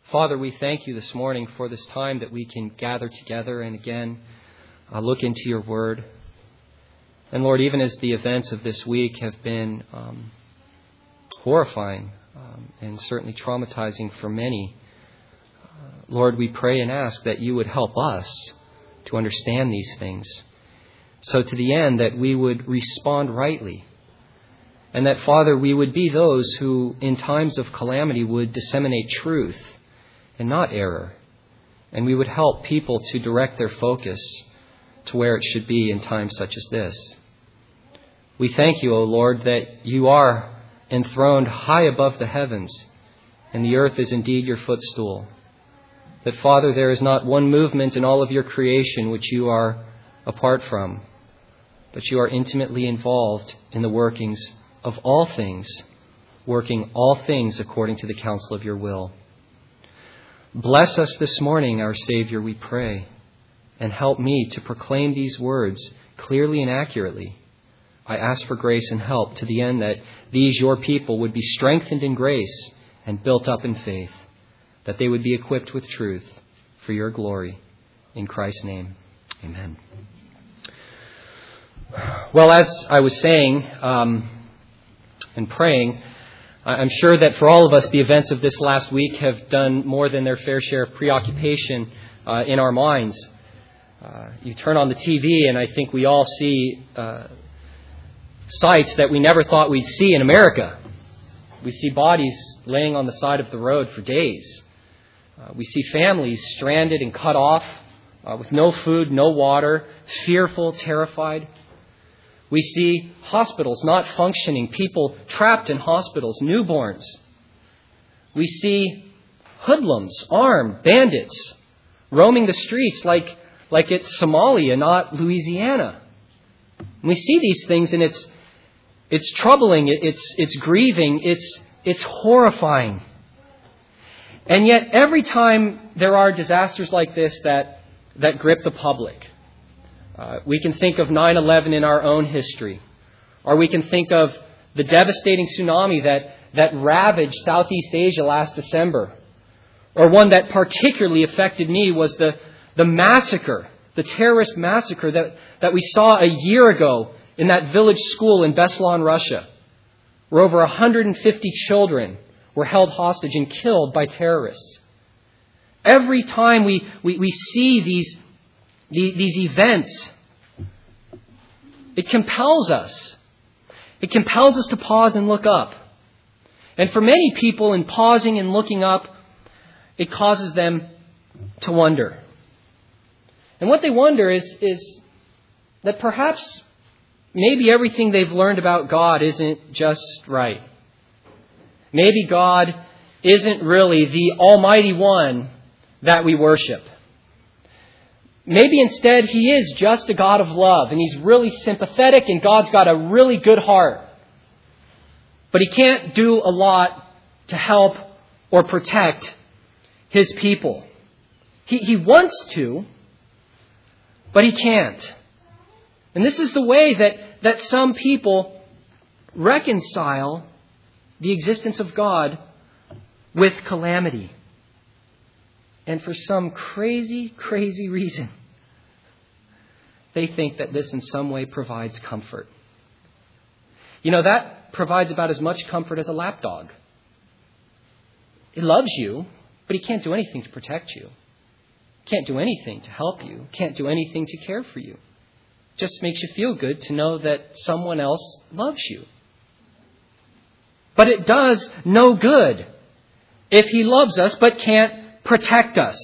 Father, we thank you this morning for this time that we can gather together and again look into your word. And Lord, even as the events of this week have been horrifying and certainly traumatizing for many, Lord, we pray and ask that you would help us to understand these things. So to the end that we would respond rightly. And that, Father, we would be those who in times of calamity would disseminate truth and not error. And we would help people to direct their focus to where it should be in times such as this. We thank you, O Lord, that you are enthroned high above the heavens, and the earth is indeed your footstool. That, Father, there is not one movement in all of your creation which you are apart from, but you are intimately involved in the workings of all things, working all things according to the counsel of your will. Bless us this morning, our Savior, we pray, and help me to proclaim these words clearly and accurately. I ask for grace and help to the end that these, your people, would be strengthened in grace and built up in faith, that they would be equipped with truth for your glory. In Christ's name, amen. Well, as I was saying and praying, I'm sure that for all of us, the events of this last week have done more than their fair share of preoccupation in our minds. You turn on the TV and I think we all see sights that we never thought we'd see in America. We see bodies laying on the side of the road for days. We see families stranded and cut off with no food, no water, fearful, terrified. We see hospitals not functioning, people trapped in hospitals, newborns. We see hoodlums, armed bandits, roaming the streets like it's Somalia, not Louisiana. And we see these things and it's troubling, it's grieving, it's horrifying. And yet every time there are disasters like this that grip the public, we can think of 9/11 in our own history. Or we can think of the devastating tsunami that ravaged Southeast Asia last December. Or one that particularly affected me was the massacre, the terrorist massacre that we saw a year ago in that village school in Beslan, Russia, where over 150 children were held hostage and killed by terrorists. Every time we see these events, it compels us. It compels us to pause and look up. And for many people, in pausing and looking up, it causes them to wonder. And what they wonder is that perhaps maybe everything they've learned about God isn't just right. Maybe God isn't really the Almighty One that we worship. Maybe instead He is just a God of love and He's really sympathetic and God's got a really good heart. But He can't do a lot to help or protect His people. He wants to, but He can't. And this is the way that some people reconcile the existence of God with calamity. And for some crazy, crazy reason, they think that this in some way provides comfort. You know, that provides about as much comfort as a lapdog. It loves you, but he can't do anything to protect you. Can't do anything to help you. Can't do anything to care for you. Just makes you feel good to know that someone else loves you. But it does no good if he loves us but can't protect us.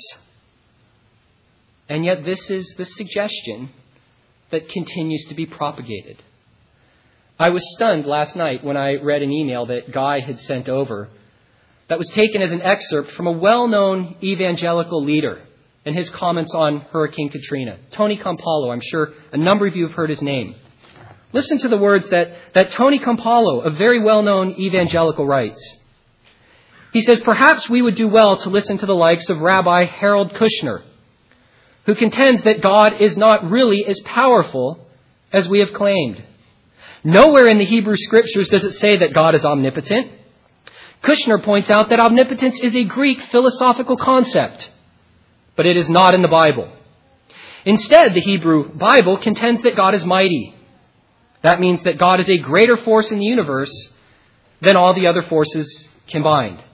And yet this is the suggestion that continues to be propagated. I was stunned last night when I read an email that Guy had sent over that was taken as an excerpt from a well-known evangelical leader and his comments on Hurricane Katrina. Tony Campolo, I'm sure a number of you have heard his name. Listen to the words that Tony Campolo, a very well-known evangelical, writes. He says, "Perhaps we would do well to listen to the likes of Rabbi Harold Kushner, who contends that God is not really as powerful as we have claimed. Nowhere in the Hebrew Scriptures does it say that God is omnipotent. Kushner points out that omnipotence is a Greek philosophical concept, but it is not in the Bible. Instead, the Hebrew Bible contends that God is mighty. That means that God is a greater force in the universe than all the other forces combined.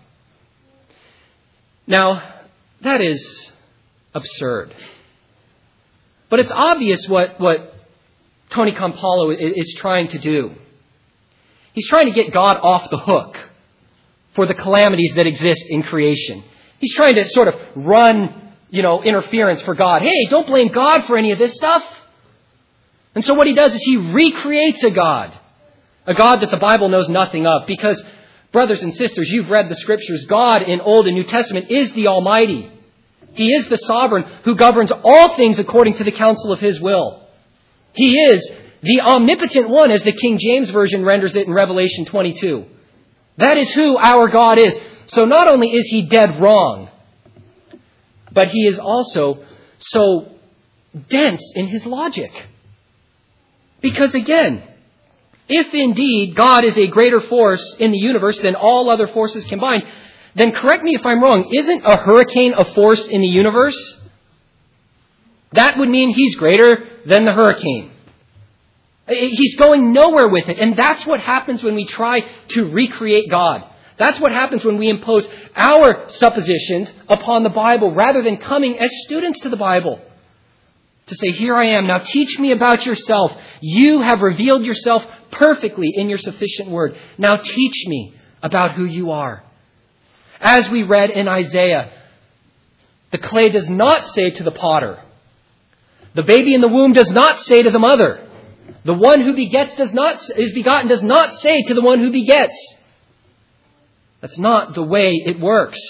Now, that is absurd. But it's obvious what Tony Campolo is trying to do. He's trying to get God off the hook for the calamities that exist in creation. He's trying to sort of run, interference for God. Hey, don't blame God for any of this stuff. And so what he does is he recreates a God that the Bible knows nothing of. Because, brothers and sisters, you've read the Scriptures. God in Old and New Testament is the Almighty. He is the sovereign who governs all things according to the counsel of His will. He is the omnipotent one, as the King James Version renders it in Revelation 22. That is who our God is. So not only is He dead wrong, but He is also so dense in His logic. Because again, if indeed God is a greater force in the universe than all other forces combined, then correct me if I'm wrong, isn't a hurricane a force in the universe? That would mean He's greater than the hurricane. He's going nowhere with it. And that's what happens when we try to recreate God. That's what happens when we impose our suppositions upon the Bible rather than coming as students to the Bible. To say, here I am, now teach me about yourself. You have revealed yourself perfectly in your sufficient word. Now teach me about who you are. As we read in Isaiah, the clay does not say to the potter. The baby in the womb does not say to the mother. The one who is begotten does not say to the one who begets. That's not the way it works.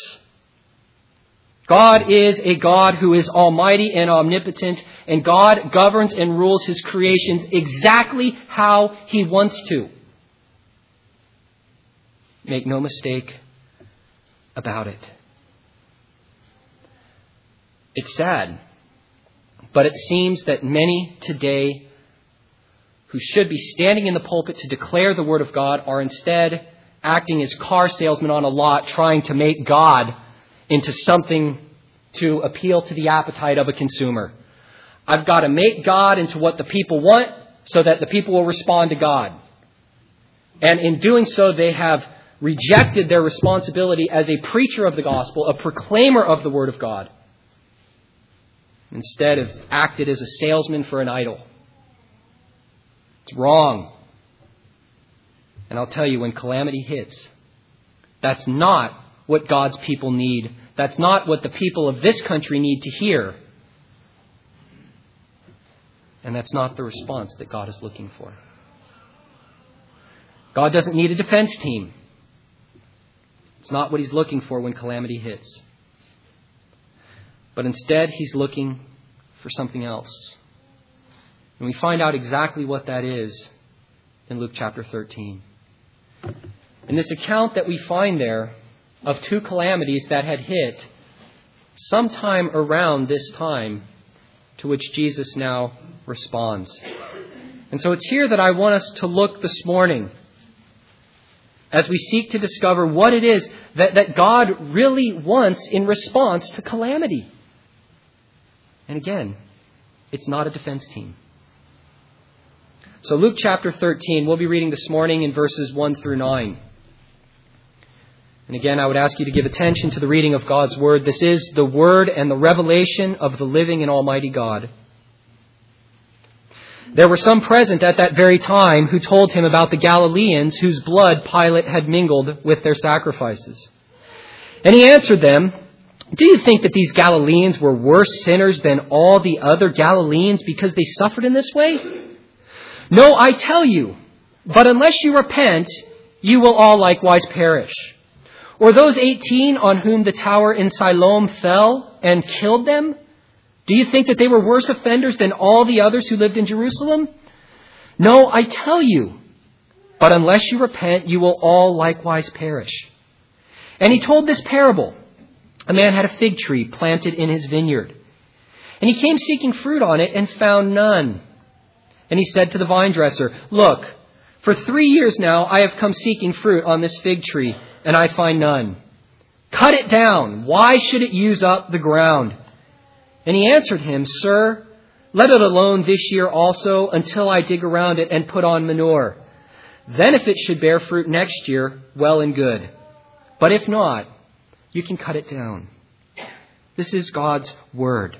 God is a God who is almighty and omnipotent, and God governs and rules His creations exactly how He wants to. Make no mistake about it. It's sad, but it seems that many today who should be standing in the pulpit to declare the Word of God are instead acting as car salesmen on a lot, trying to make God into something to appeal to the appetite of a consumer. I've got to make God into what the people want so that the people will respond to God. And in doing so, they have rejected their responsibility as a preacher of the gospel, a proclaimer of the Word of God. Instead have acted as a salesman for an idol. It's wrong. And I'll tell you, when calamity hits, that's not what God's people need. That's not what the people of this country need to hear. And that's not the response that God is looking for. God doesn't need a defense team. It's not what He's looking for when calamity hits. But instead, He's looking for something else. And we find out exactly what that is in Luke chapter 13. In this account that we find there of two calamities that had hit sometime around this time, to which Jesus now responds. And so it's here that I want us to look this morning as we seek to discover what it is that God really wants in response to calamity. And again, it's not a defense team. So Luke chapter 13, we'll be reading this morning in verses 1 through 9. And again, I would ask you to give attention to the reading of God's Word. This is the Word and the revelation of the living and almighty God. There were some present at that very time who told him about the Galileans whose blood Pilate had mingled with their sacrifices. And he answered them, "Do you think that these Galileans were worse sinners than all the other Galileans because they suffered in this way? No, I tell you, but unless you repent, you will all likewise perish. Or those 18 on whom the tower in Siloam fell and killed them? Do you think that they were worse offenders than all the others who lived in Jerusalem? No, I tell you, but unless you repent, you will all likewise perish." And he told this parable. A man had a fig tree planted in his vineyard, and he came seeking fruit on it and found none. And he said to the vine dresser, "Look, for 3 years now I have come seeking fruit on this fig tree, and I find none. Cut it down. Why should it use up the ground? And he answered him, Sir, let it alone this year also until I dig around it and put on manure. Then if it should bear fruit next year, well and good. But if not, you can cut it down. This is God's word.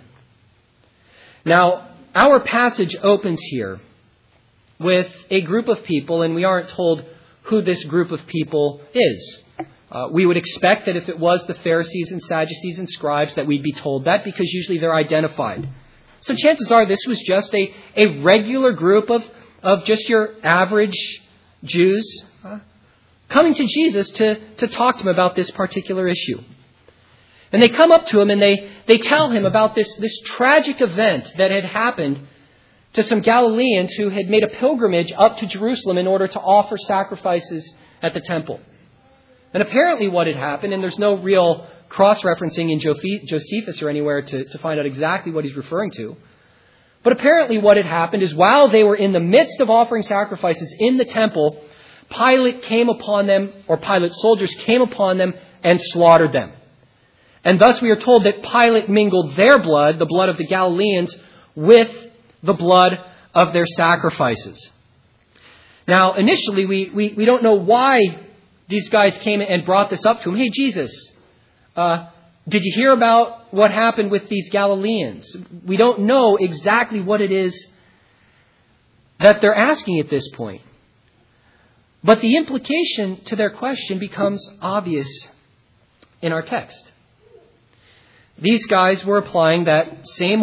Now, our passage opens here with a group of people, and we aren't told who this group of people is. We would expect that if it was the Pharisees and Sadducees and scribes that we'd be told that, because usually they're identified. So chances are this was just a regular group of just your average Jews coming to Jesus to talk to him about this particular issue. And they come up to him and they tell him about this tragic event that had happened to some Galileans who had made a pilgrimage up to Jerusalem in order to offer sacrifices at the temple. And apparently what had happened, and there's no real cross-referencing in Josephus or anywhere to find out exactly what he's referring to, but apparently what had happened is while they were in the midst of offering sacrifices in the temple, Pilate came upon them, or Pilate's soldiers came upon them and slaughtered them. And thus we are told that Pilate mingled their blood, the blood of the Galileans, with the blood of their sacrifices. Now, initially, we don't know why these guys came and brought this up to him. Hey, Jesus, did you hear about what happened with these Galileans? We don't know exactly what it is that they're asking at this point. But the implication to their question becomes obvious in our text. These guys were applying that same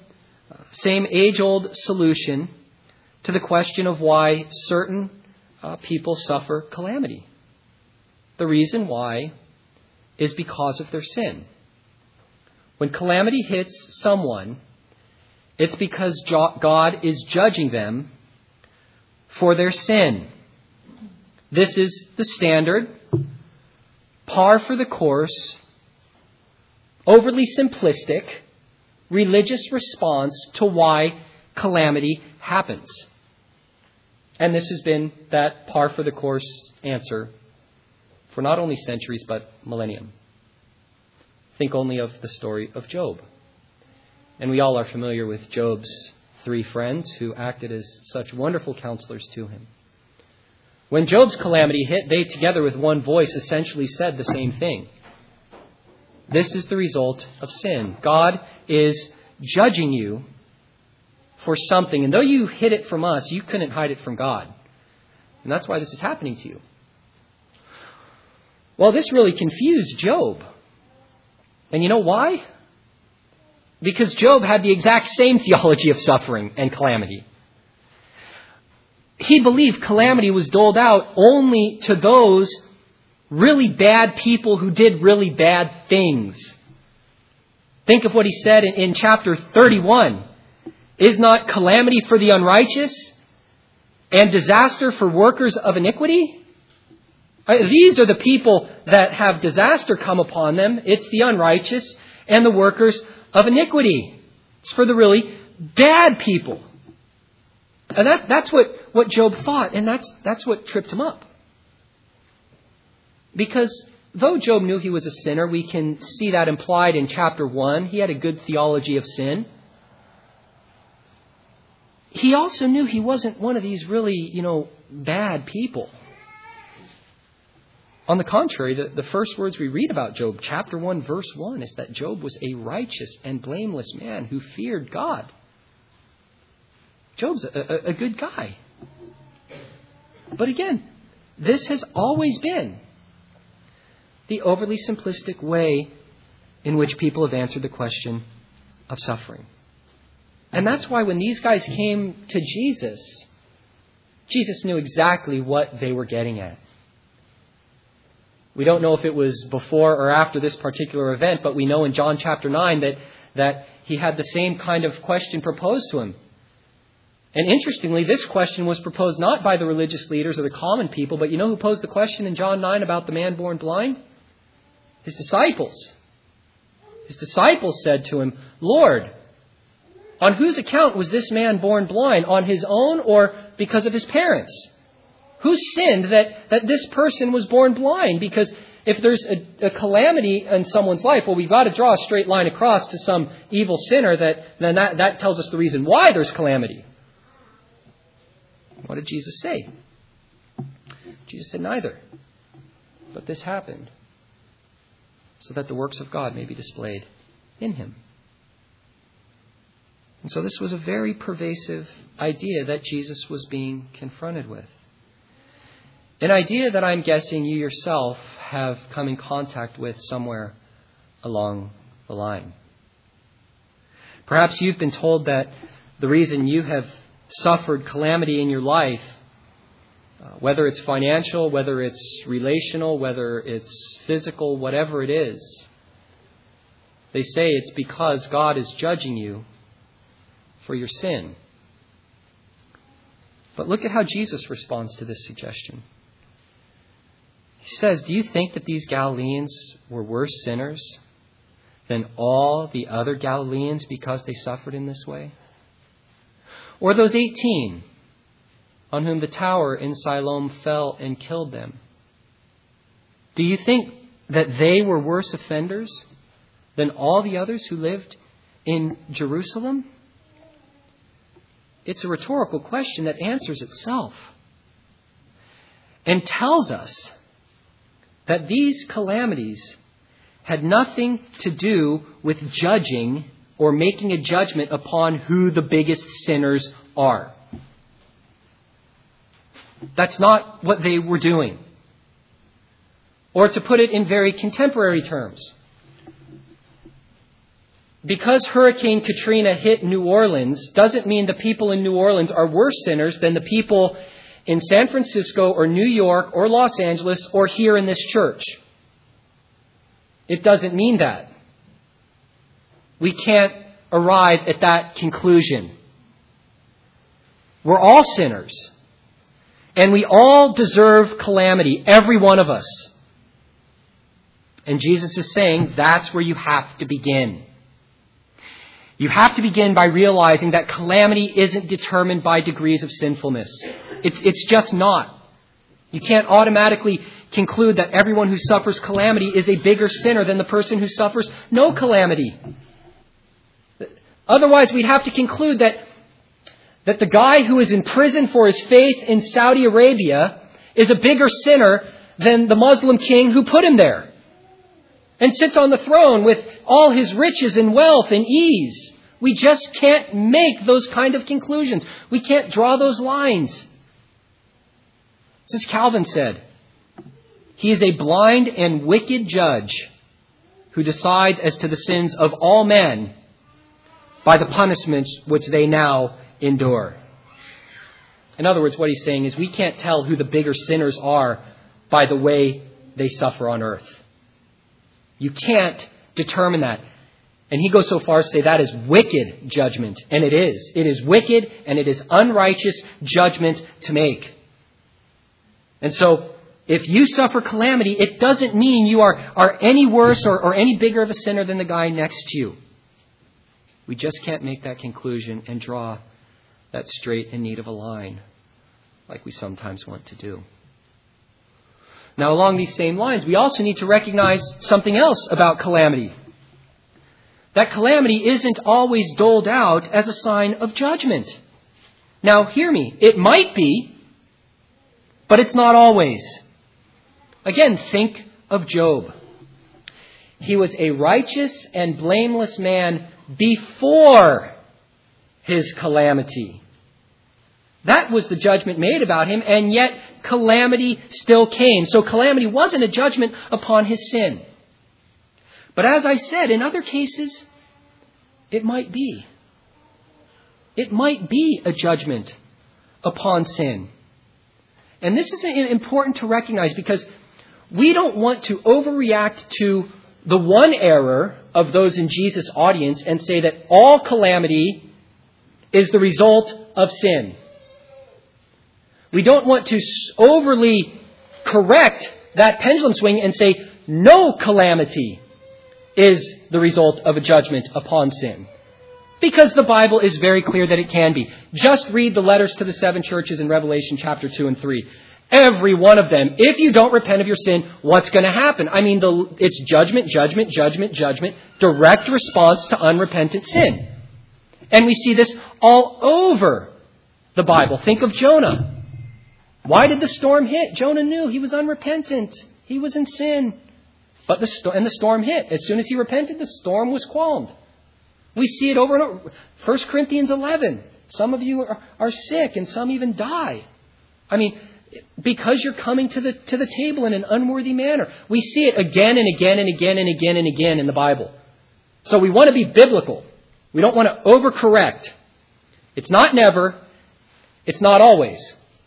age-old solution to the question of why certain people suffer calamity. The reason why is because of their sin. When calamity hits someone, it's because God is judging them for their sin. This is the standard, par for the course, overly simplistic, religious response to why calamity happens. And this has been that par for the course answer for not only centuries, but millennium. Think only of the story of Job. And we all are familiar with Job's 3 friends who acted as such wonderful counselors to him. When Job's calamity hit, they together with one voice essentially said the same thing. This is the result of sin. God is judging you for something. And though you hid it from us, you couldn't hide it from God. And that's why this is happening to you. Well, this really confused Job. And you know why? Because Job had the exact same theology of suffering and calamity. He believed calamity was doled out only to those really bad people who did really bad things. Think of what he said in chapter 31. Is not calamity for the unrighteous and disaster for workers of iniquity? These are the people that have disaster come upon them. It's the unrighteous and the workers of iniquity. It's for the really bad people. And that's what Job thought, and that's what tripped him up. Because though Job knew he was a sinner, we can see that implied in chapter 1. He had a good theology of sin. He also knew he wasn't one of these really, bad people. On the contrary, the first words we read about Job, chapter 1, verse 1, is that Job was a righteous and blameless man who feared God. Job's a good guy. But again, this has always been the overly simplistic way in which people have answered the question of suffering. And that's why when these guys came to Jesus, Jesus knew exactly what they were getting at. We don't know if it was before or after this particular event, but we know in John chapter 9 that he had the same kind of question proposed to him. And interestingly, this question was proposed not by the religious leaders or the common people, but you know who posed the question in John 9 about the man born blind? His disciples. His disciples said to him, Lord, on whose account was this man born blind? On his own or because of his parents? Who sinned that this person was born blind? Because If there's a calamity in someone's life, well, we've got to draw a straight line across to some evil sinner that tells us the reason why there's calamity. What did Jesus say? Jesus said neither. But this happened so that the works of God may be displayed in him. And so this was a very pervasive idea that Jesus was being confronted with. An idea that I'm guessing you yourself have come in contact with somewhere along the line. Perhaps you've been told that the reason you have suffered calamity in your life, whether it's financial, whether it's relational, whether it's physical, whatever it is, they say it's because God is judging you for your sin. But look at how Jesus responds to this suggestion. He says, do you think that these Galileans were worse sinners than all the other Galileans because they suffered in this way? Or those 18 on whom the tower in Siloam fell and killed them? Do you think that they were worse offenders than all the others who lived in Jerusalem? It's a rhetorical question that answers itself and tells us that these calamities had nothing to do with judging or making a judgment upon who the biggest sinners are. That's not what they were doing. Or to put it in very contemporary terms, because Hurricane Katrina hit New Orleans doesn't mean the people in New Orleans are worse sinners than the people in San Francisco or New York or Los Angeles or here in this church. It doesn't mean that. We can't arrive at that conclusion. We're all sinners. And we all deserve calamity, every one of us. And Jesus is saying that's where you have to begin. You have to begin by realizing that calamity isn't determined by degrees of sinfulness. It's just not. You can't automatically conclude that everyone who suffers calamity is a bigger sinner than the person who suffers no calamity. Otherwise, we'd have to conclude that the guy who is in prison for his faith in Saudi Arabia is a bigger sinner than the Muslim king who put him there and sits on the throne with all his riches and wealth and ease. We just can't make those kind of conclusions. We can't draw those lines. As Calvin said, he is a blind and wicked judge who decides as to the sins of all men by the punishments which they now endure. In other words, what he's saying is we can't tell who the bigger sinners are by the way they suffer on earth. You can't determine that. And he goes so far as to say that is wicked judgment. And it is. It is wicked and it is unrighteous judgment to make. And so if you suffer calamity, it doesn't mean you are any worse or any bigger of a sinner than the guy next to you. We just can't make that conclusion and draw that straight and neat of a line like we sometimes want to do. Now, along these same lines, we also need to recognize something else about calamity. That calamity isn't always doled out as a sign of judgment. Now, hear me. It might be, but it's not always. Again, think of Job. He was a righteous and blameless man before his calamity. That was the judgment made about him, and yet calamity still came. So calamity wasn't a judgment upon his sin. But as I said, in other cases, it might be. It might be a judgment upon sin. And this is important to recognize because we don't want to overreact to the one error of those in Jesus' audience and say that all calamity is the result of sin. We don't want to overly correct that pendulum swing and say no calamity is the result of a judgment upon sin. Because the Bible is very clear that it can be. Just read the letters to the 7 churches in Revelation chapter 2 and 3. Every one of them. If you don't repent of your sin, what's going to happen? I mean, it's judgment, judgment, judgment, judgment. Direct response to unrepentant sin. And we see this all over the Bible. Think of Jonah. Why did the storm hit? Jonah knew he was unrepentant. He was in sin. But the storm hit. As soon as he repented, the storm was calmed. We see it over and over. 1 Corinthians 11. Some of you are sick and some even die. I mean, because you're coming to the table in an unworthy manner. We see it again and again and again and again and again in the Bible. So we want to be biblical. We don't want to overcorrect. It's not never. It's not always.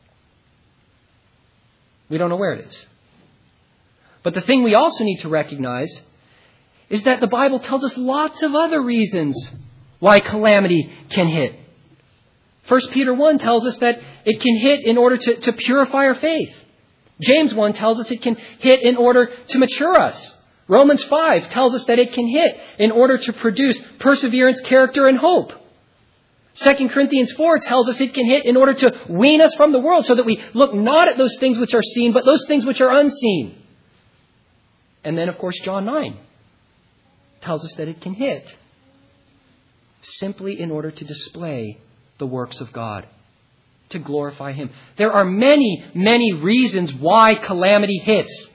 We don't know where it is. But the thing we also need to recognize is that the Bible tells us lots of other reasons why calamity can hit. 1 Peter 1 tells us that it can hit in order to purify our faith. James 1 tells us it can hit in order to mature us. Romans 5 tells us that it can hit in order to produce perseverance, character, and hope. 2 Corinthians 4 tells us it can hit in order to wean us from the world so that we look not at those things which are seen, but those things which are unseen. And then, of course, John 9 tells us that it can hit simply in order to display the works of God, to glorify Him. There are many, many reasons why calamity hits.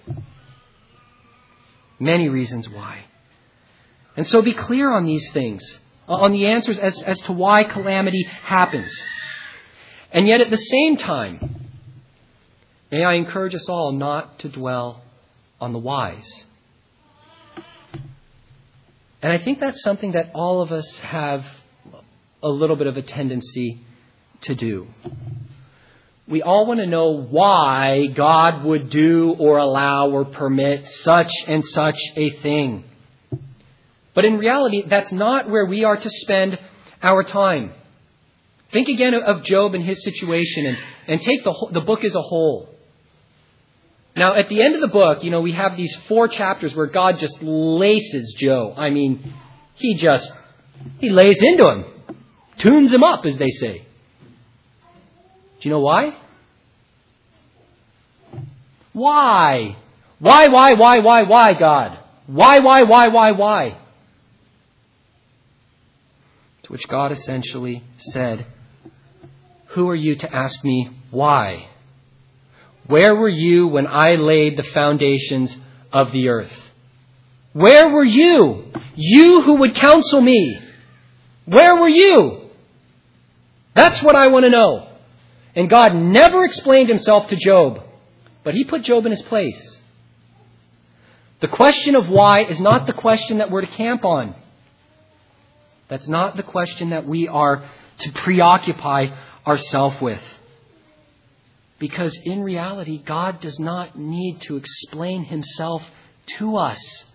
Many reasons why. And so be clear on these things, on the answers as to why calamity happens. And yet at the same time, may I encourage us all not to dwell on the whys. And I think that's something that all of us have a little bit of a tendency to do. We all want to know why God would do or allow or permit such and such a thing. But in reality, that's not where we are to spend our time. Think again of Job and his situation and take the book as a whole. Now, at the end of the book, we have these 4 chapters where God just laces Job. I mean, he lays into him. Tunes him up, as they say. Do you know why? Why? Why, God? Why? To which God essentially said, "Who are you to ask me why? Where were you when I laid the foundations of the earth? Where were you? You who would counsel me. Where were you?" That's what I want to know. And God never explained Himself to Job, but He put Job in his place. The question of why is not the question that we're to camp on. That's not the question that we are to preoccupy ourselves with. Because in reality, God does not need to explain Himself to us.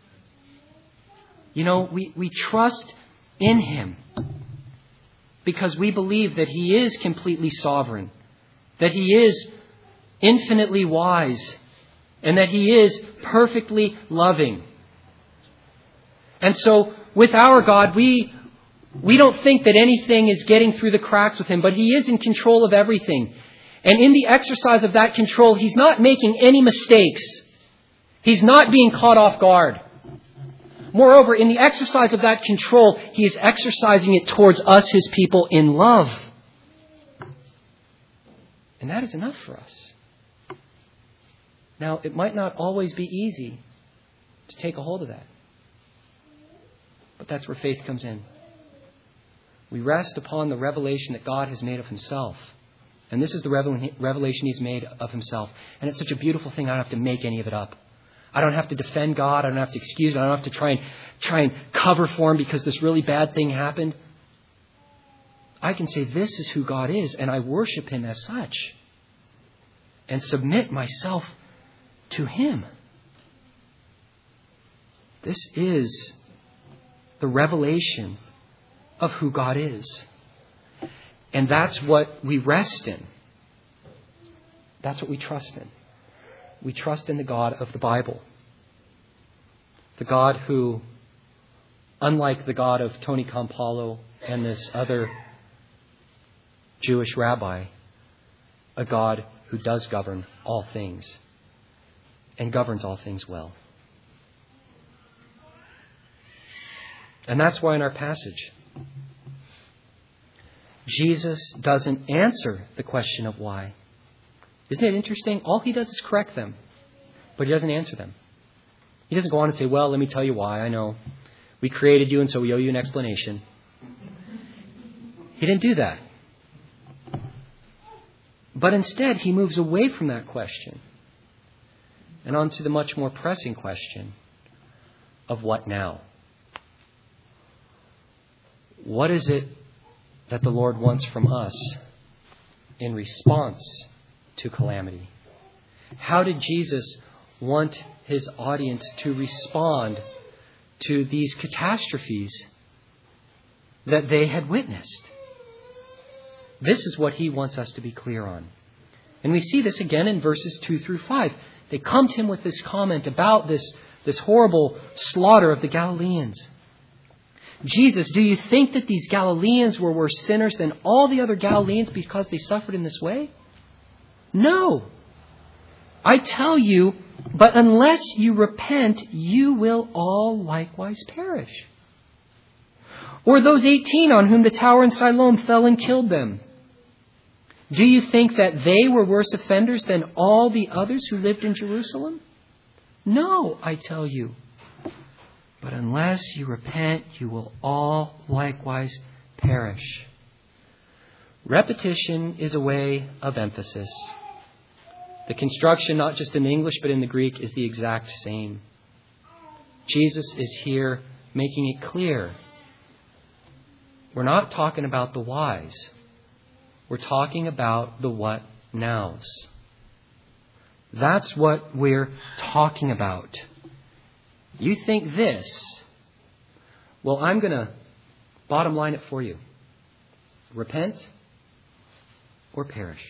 We trust in Him because we believe that He is completely sovereign, that He is infinitely wise, and that He is perfectly loving. And so with our God, we don't think that anything is getting through the cracks with Him, but He is in control of everything. And in the exercise of that control, He's not making any mistakes. He's not being caught off guard. Moreover, in the exercise of that control, He is exercising it towards us, His people, in love. And that is enough for us. Now, it might not always be easy to take a hold of that. But that's where faith comes in. We rest upon the revelation that God has made of Himself. And this is the revelation He's made of Himself. And it's such a beautiful thing, I don't have to make any of it up. I don't have to defend God. I don't have to excuse Him. I don't have to try and cover for Him because this really bad thing happened. I can say this is who God is, and I worship Him as such. And submit myself to Him. This is the revelation of who God is. And that's what we rest in. That's what we trust in. We trust in the God of the Bible. The God who, unlike the God of Tony Campolo and this other Jewish rabbi, a God who does govern all things and governs all things well. And that's why in our passage, Jesus doesn't answer the question of why. Isn't it interesting? All he does is correct them, but he doesn't answer them. He doesn't go on and say, well, let me tell you why. I know we created you and so we owe you an explanation. He didn't do that. But instead, he moves away from that question and on to the much more pressing question of what now? What is it that the Lord wants from us in response to calamity? How did Jesus want his audience to respond to these catastrophes that they had witnessed? This is what he wants us to be clear on. And we see this again in verses 2 through 5. They come to him with this comment about this horrible slaughter of the Galileans. Jesus, do you think that these Galileans were worse sinners than all the other Galileans because they suffered in this way? No. I tell you, but unless you repent, you will all likewise perish. Or those 18 on whom the tower in Siloam fell and killed them. Do you think that they were worse offenders than all the others who lived in Jerusalem? No, I tell you. But unless you repent, you will all likewise perish. Repetition is a way of emphasis. The construction, not just in English but in the Greek, is the exact same. Jesus is here making it clear. We're not talking about the whys. We're talking about the what nows. That's what we're talking about. You think this? Well, I'm going to bottom line it for you. Repent or perish.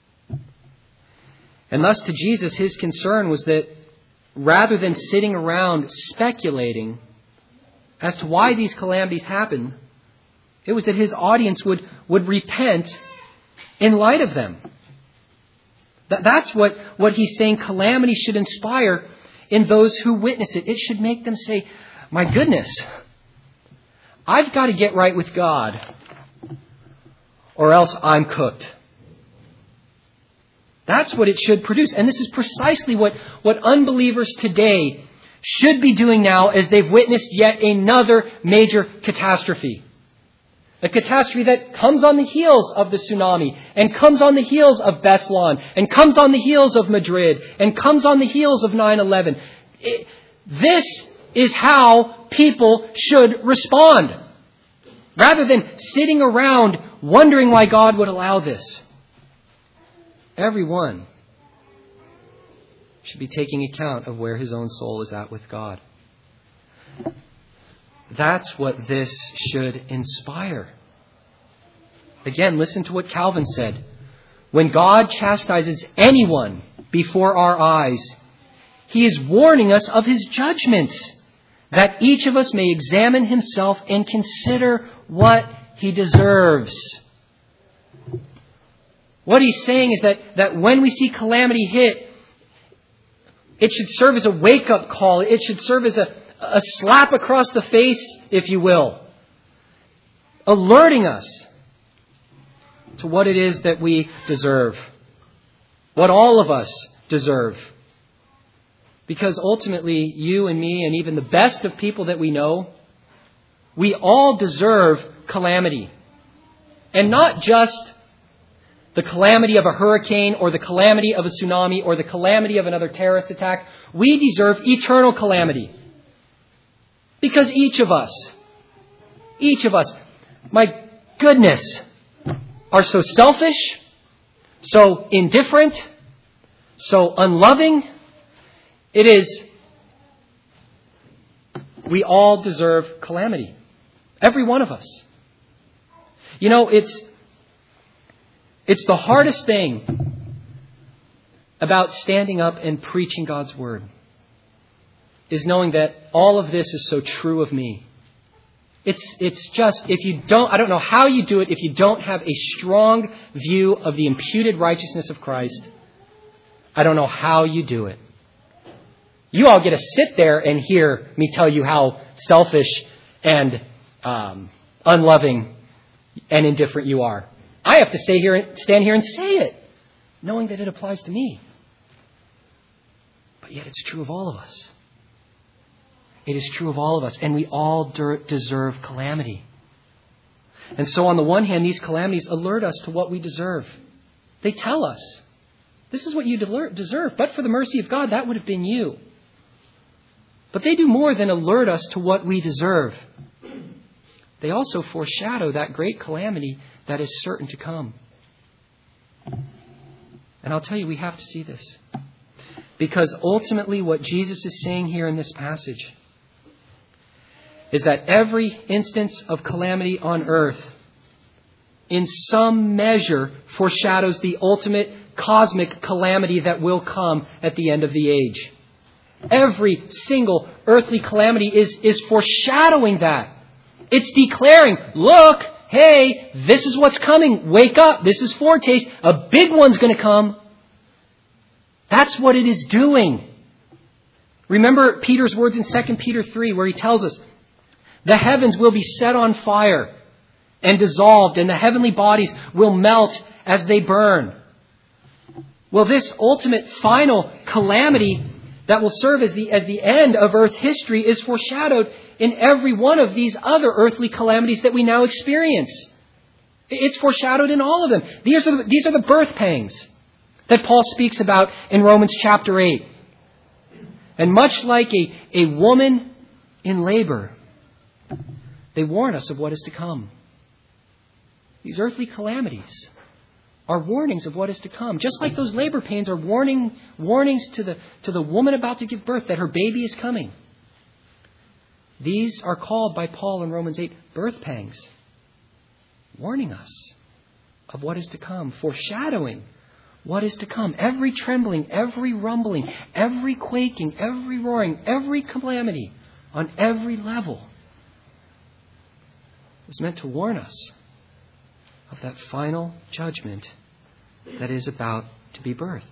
And thus to Jesus, his concern was that rather than sitting around speculating as to why these calamities happen, it was that his audience would repent in light of them. That's what he's saying calamity should inspire in those who witness it. It should make them say, my goodness, I've got to get right with God or else I'm cooked. That's what it should produce. And this is precisely what unbelievers today should be doing now as they've witnessed yet another major catastrophe. A catastrophe that comes on the heels of the tsunami and comes on the heels of Beslan and comes on the heels of Madrid and comes on the heels of 9/11. This is how people should respond. Rather than sitting around wondering why God would allow this. Everyone should be taking account of where his own soul is at with God. That's what this should inspire. Again, listen to what Calvin said. When God chastises anyone before our eyes, he is warning us of his judgments, that each of us may examine himself and consider what he deserves. What he's saying is that when we see calamity hit, it should serve as a wake-up call. It should serve as a slap across the face, if you will, alerting us to what it is that we deserve, what all of us deserve. Because ultimately, you and me and even the best of people that we know, we all deserve calamity. And not just the calamity of a hurricane or the calamity of a tsunami or the calamity of another terrorist attack. We deserve eternal calamity. Because each of us, my goodness, are so selfish, so indifferent, so unloving. We all deserve calamity. Every one of us. You know, it's the hardest thing about standing up and preaching God's Word is knowing that all of this is so true of me. It's just, I don't know how you do it if you don't have a strong view of the imputed righteousness of Christ I don't know how you do it. You all get to sit there and hear me tell you how selfish and unloving and indifferent you are. I have to stand here and say it, knowing that it applies to me. But yet it's true of all of us. It is true of all of us, and we all deserve calamity. And so on the one hand, these calamities alert us to what we deserve. They tell us, this is what you deserve. But for the mercy of God, that would have been you. But they do more than alert us to what we deserve. They also foreshadow that great calamity that is certain to come. And I'll tell you, we have to see this. Because ultimately what Jesus is saying here in this passage is that every instance of calamity on earth in some measure foreshadows the ultimate cosmic calamity that will come at the end of the age. Every single earthly calamity is foreshadowing that. It's declaring, look, hey, this is what's coming. Wake up. This is foretaste. A big one's going to come. That's what it is doing. Remember Peter's words in 2 Peter 3 where he tells us, the heavens will be set on fire and dissolved, and the heavenly bodies will melt as they burn. Well, this ultimate final calamity that will serve as the end of earth history is foreshadowed in every one of these other earthly calamities that we now experience. It's foreshadowed in all of them. These are the birth pangs that Paul speaks about in Romans chapter 8. And much like a woman in labor, they warn us of what is to come. These earthly calamities are warnings of what is to come. Just like those labor pains are warnings to the woman about to give birth that her baby is coming. These are called by Paul in Romans 8 birth pangs, warning us of what is to come, foreshadowing what is to come. Every trembling, every rumbling, every quaking, every roaring, every calamity on every level is meant to warn us of that final judgment that is about to be birthed.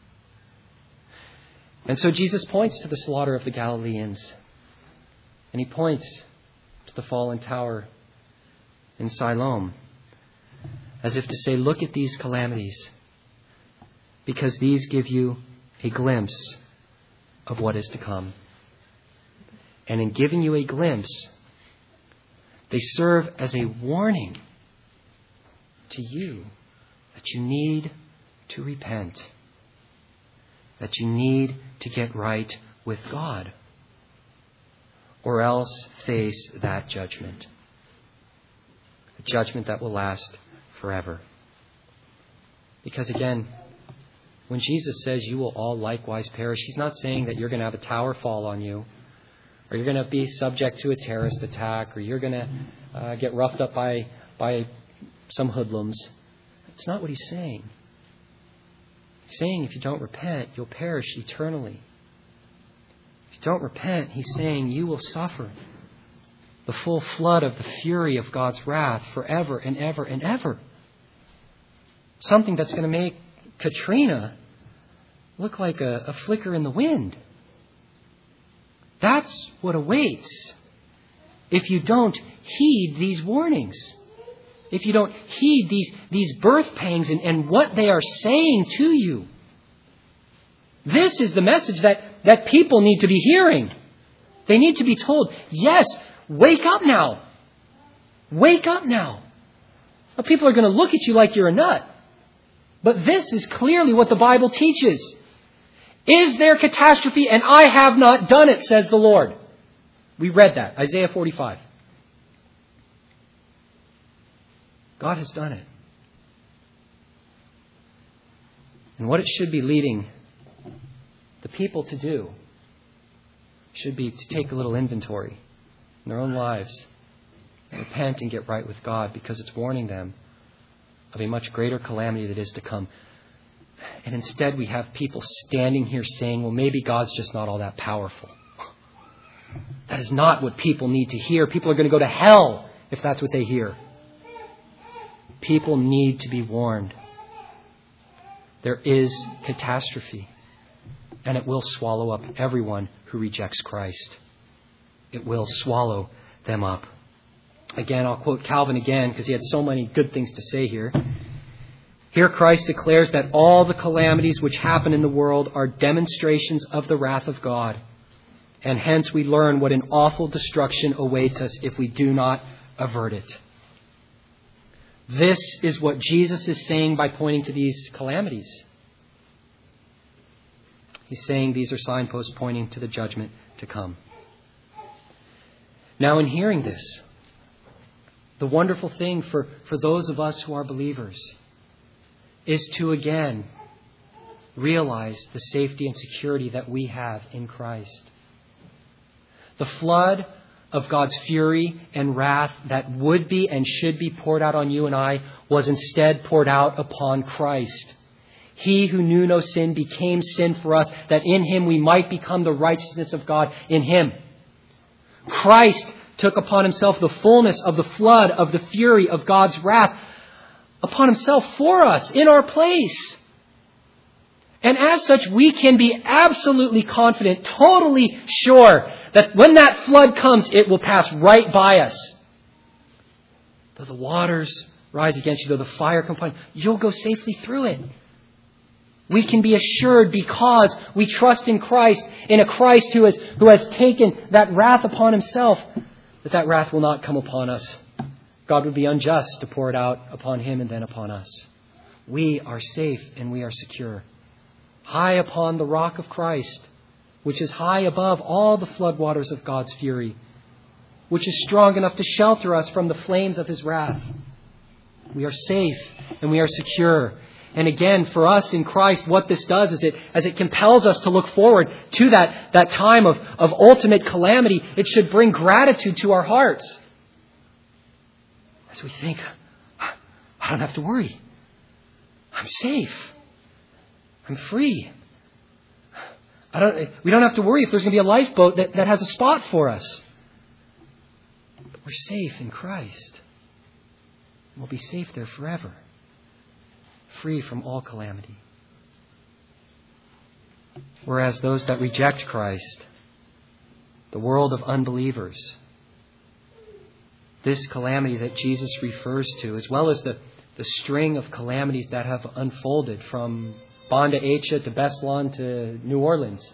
And so Jesus points to the slaughter of the Galileans. And he points to the fallen tower in Siloam as if to say, look at these calamities, because these give you a glimpse of what is to come. And in giving you a glimpse, they serve as a warning to you that you need to repent, that you need to get right with God, or else face that judgment, a judgment that will last forever. Because again, when Jesus says you will all likewise perish, he's not saying that you're going to have a tower fall on you, or you're going to be subject to a terrorist attack, or you're going to get roughed up by some hoodlums. That's not what he's saying. He's saying if you don't repent, you'll perish eternally. If you don't repent, he's saying you will suffer the full flood of the fury of God's wrath forever and ever and ever. Something that's going to make Katrina look like a flicker in the wind. That's what awaits if you don't heed these warnings. If you don't heed these birth pangs and what they are saying to you. This is the message that people need to be hearing. They need to be told, yes, wake up now. Wake up now. Well, people are going to look at you like you're a nut. But this is clearly what the Bible teaches. Is there catastrophe? And I have not done it, says the Lord. We read that, Isaiah 45. God has done it. And what it should be leading the people to do should be to take a little inventory in their own lives and repent and get right with God, because it's warning them of a much greater calamity that is to come. And instead we have people standing here saying, well, maybe God's just not all that powerful. That is not what people need to hear. People are going to go to hell if that's what they hear. People need to be warned. There is catastrophe. and it will swallow up everyone who rejects Christ. It will swallow them up. Again, I'll quote Calvin again because he had so many good things to say here. Here Christ declares that all the calamities which happen in the world are demonstrations of the wrath of God. And hence we learn what an awful destruction awaits us if we do not avert it. This is what Jesus is saying by pointing to these calamities. He's saying these are signposts pointing to the judgment to come. Now, in hearing this, the wonderful thing for those of us who are believers is to again realize the safety and security that we have in Christ. The flood of God's fury and wrath that would be and should be poured out on you and I was instead poured out upon Christ. He who knew no sin became sin for us, that in Him we might become the righteousness of God in Him. Christ took upon Himself the fullness of the flood of the fury of God's wrath upon Himself for us in our place. And as such, we can be absolutely confident, totally sure that when that flood comes, it will pass right by us. Though the waters rise against you, though the fire come upon you, you'll go safely through it. We can be assured because we trust in Christ, in a Christ who has taken that wrath upon Himself, that wrath will not come upon us. God would be unjust to pour it out upon Him and then upon us. We are safe and we are secure. High upon the rock of Christ, which is high above all the floodwaters of God's fury, which is strong enough to shelter us from the flames of His wrath. We are safe and we are secure. And again, for us in Christ, what this does is as it compels us to look forward to that time of ultimate calamity, it should bring gratitude to our hearts. As we think, I don't have to worry. I'm safe. I'm free. We don't have to worry if there's going to be a lifeboat that has a spot for us. We're safe in Christ. We'll be safe there forever. Free from all calamity. Whereas those that reject Christ, the world of unbelievers, this calamity that Jesus refers to, as well as the string of calamities that have unfolded from Banda Aceh to Beslan to New Orleans,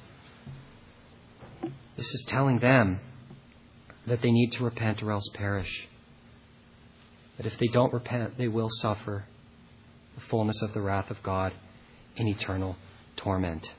this is telling them that they need to repent or else perish. That if they don't repent, they will suffer the fullness of the wrath of God in eternal torment.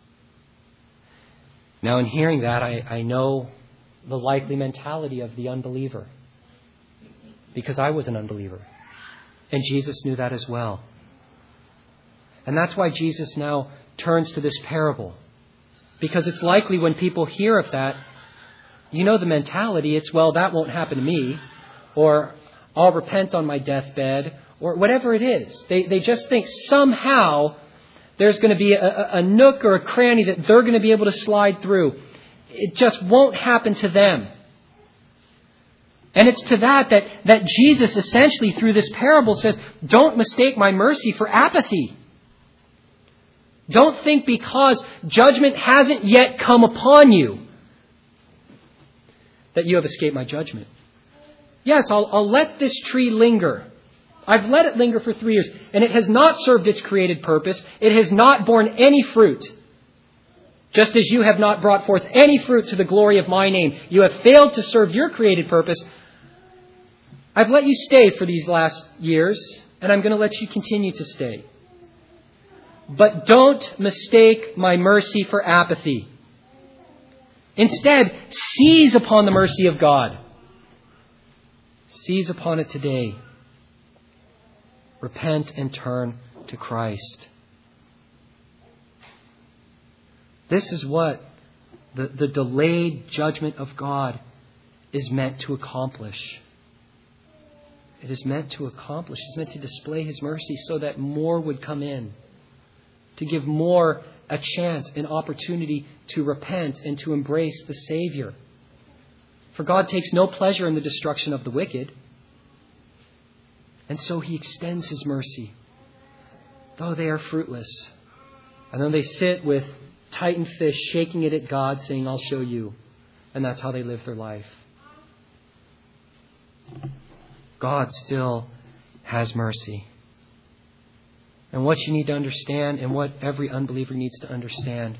Now, in hearing that, I know the likely mentality of the unbeliever, because I was an unbeliever, and Jesus knew that as well. And that's why Jesus now turns to this parable, because it's likely when people hear of that, you know the mentality, it's, well, that won't happen to me, or I'll repent on my deathbed, or whatever it is. They just think somehow there's going to be a nook or a cranny that they're going to be able to slide through. It just won't happen to them. And it's to that Jesus essentially through this parable says, don't mistake my mercy for apathy. Don't think because judgment hasn't yet come upon you that you have escaped my judgment. Yes, I'll let this tree linger. I've let it linger for 3 years, and it has not served its created purpose. It has not borne any fruit. Just as you have not brought forth any fruit to the glory of my name. You have failed to serve your created purpose. I've let you stay for these last years, and I'm going to let you continue to stay. But don't mistake my mercy for apathy. Instead, seize upon the mercy of God. Seize upon it today. Repent and turn to Christ. This is what the delayed judgment of God is meant to accomplish. It is meant to accomplish. It's meant to display His mercy so that more would come in. To give more a chance, an opportunity to repent and to embrace the Savior. For God takes no pleasure in the destruction of the wicked. And so He extends His mercy, though they are fruitless, and though they sit with tightened fist, shaking it at God, saying, I'll show you. And that's how they live their life. God still has mercy. And what you need to understand, and what every unbeliever needs to understand,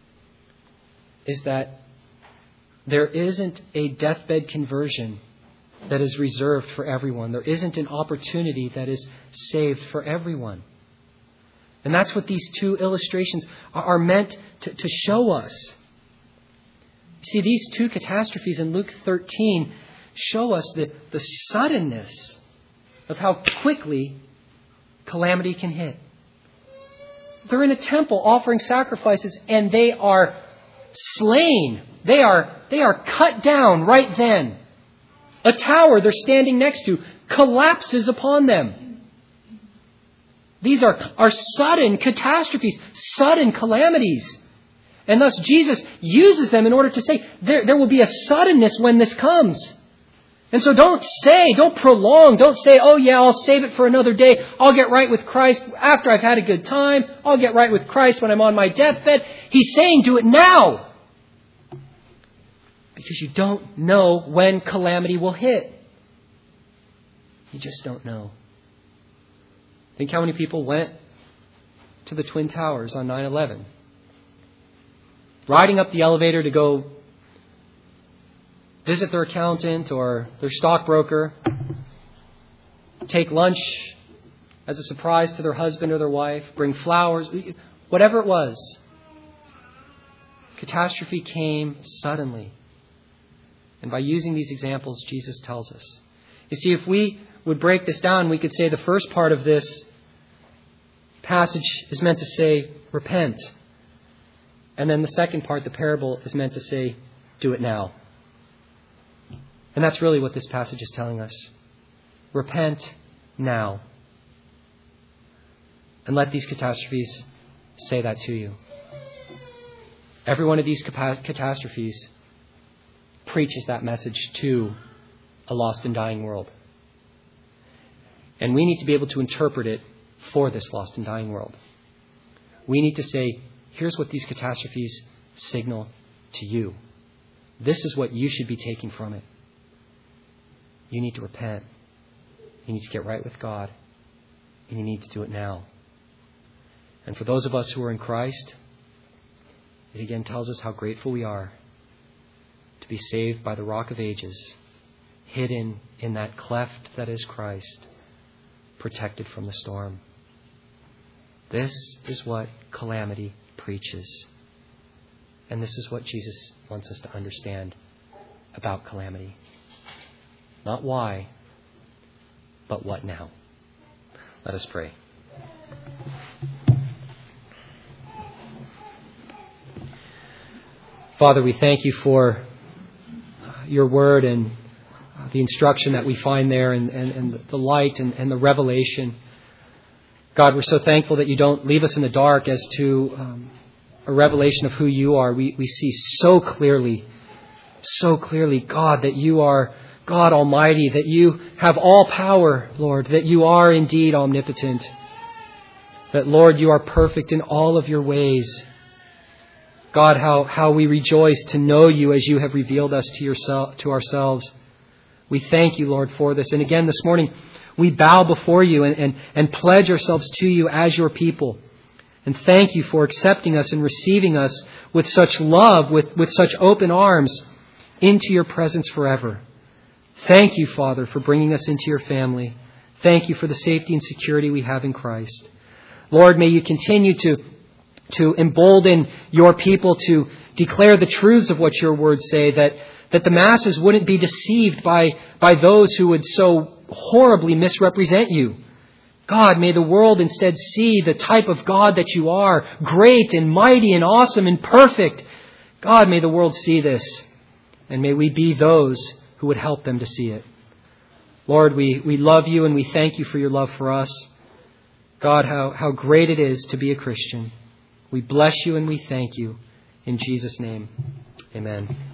is that there isn't a deathbed conversion that is reserved for everyone. There isn't an opportunity that is saved for everyone. And that's what these two illustrations are meant to show us. See, these two catastrophes in Luke 13 show us the suddenness of how quickly calamity can hit. They're in a temple offering sacrifices, and they are slain. They are cut down right then. A tower they're standing next to collapses upon them. These are sudden catastrophes, sudden calamities. And thus Jesus uses them in order to say there will be a suddenness when this comes. And so don't prolong, don't say, oh yeah, I'll save it for another day. I'll get right with Christ after I've had a good time. I'll get right with Christ when I'm on my deathbed. He's saying do it now. Because you don't know when calamity will hit. You just don't know. Think how many people went to the Twin Towers on 9/11. Riding up the elevator to go visit their accountant or their stockbroker. Take lunch as a surprise to their husband or their wife. Bring flowers. Whatever it was. Catastrophe came suddenly. And by using these examples, Jesus tells us. You see, if we would break this down, we could say the first part of this passage is meant to say, repent. And then the second part, the parable, is meant to say, do it now. And that's really what this passage is telling us. Repent now. And let these catastrophes say that to you. Every one of these catastrophes preaches that message to a lost and dying world. And we need to be able to interpret it for this lost and dying world. We need to say, here's what these catastrophes signal to you. This is what you should be taking from it. You need to repent. You need to get right with God. And you need to do it now. And for those of us who are in Christ, it again tells us how grateful we are to be saved by the Rock of Ages, hidden in that cleft that is Christ, protected from the storm. This is what calamity preaches. And this is what Jesus wants us to understand about calamity. Not why, but what now. Let us pray. Father, we thank you for your word and the instruction that we find there and the light and the revelation. God, we're so thankful that you don't leave us in the dark as to a revelation of who you are. We see so clearly, God, that you are God Almighty, that you have all power, Lord, that you are indeed omnipotent, that, Lord, you are perfect in all of your ways. God, how we rejoice to know you as you have revealed us to ourselves. We thank you, Lord, for this. And again, this morning, we bow before you and pledge ourselves to you as your people. And thank you for accepting us and receiving us with such love, with such open arms into your presence forever. Thank you, Father, for bringing us into your family. Thank you for the safety and security we have in Christ. Lord, may you continue to embolden your people to declare the truths of what your words say, that the masses wouldn't be deceived by those who would so horribly misrepresent you. God, may the world instead see the type of God that you are, great and mighty and awesome and perfect. God, may the world see this, and may we be those who would help them to see it. Lord, we love you and we thank you for your love for us. God, how great it is to be a Christian. We bless you and we thank you. In Jesus' name, amen.